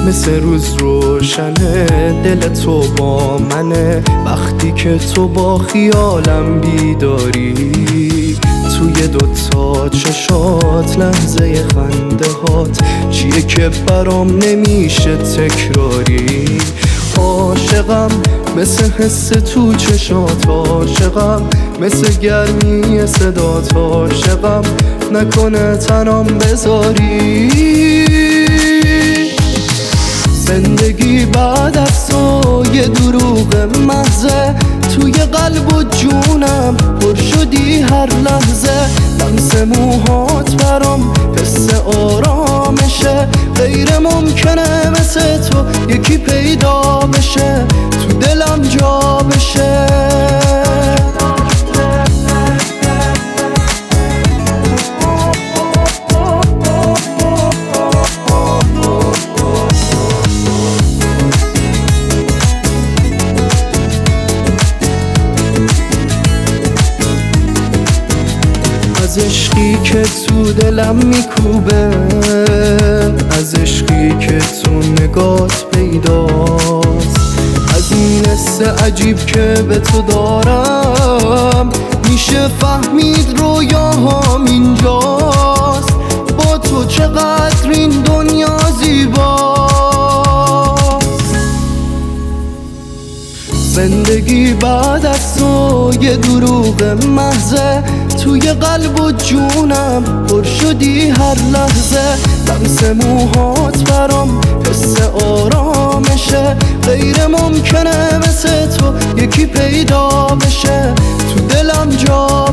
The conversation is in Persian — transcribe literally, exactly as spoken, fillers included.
مثل روز روشنه دل تو با منه، وقتی که تو با خیالم بیداری. توی دوتا چشات لحظه خنده هات چیه که برام نمیشه تکراری. عاشقم مثل حس تو چشات، عاشقم مثل گرمی صدات، عاشقم نکنه تنام بذاری. زندگی بعد از تو یه دروغ محضه، توی قلب و جونم پر شدی هر لحظه. لمس موهات برام حس آرامشه، غیر ممکنه مثل تو یکی پیدا بشه تو دلم جا بشه. از عشقی که تو دلم میکوبه، از عشقی که تو نگات پیداست، از این حس عجیب که به تو دارم میشه فهمید رویاهام اینجاست. با تو چقدر این دنیا زیباست. زندگی بعد از تو یه دروغ محضه، توی قلب و جونم پر شدی هر لحظه. لمس موهات برام حس آرامشه، غیر ممکنه مثل تو یکی پیدا بشه تو دلم جا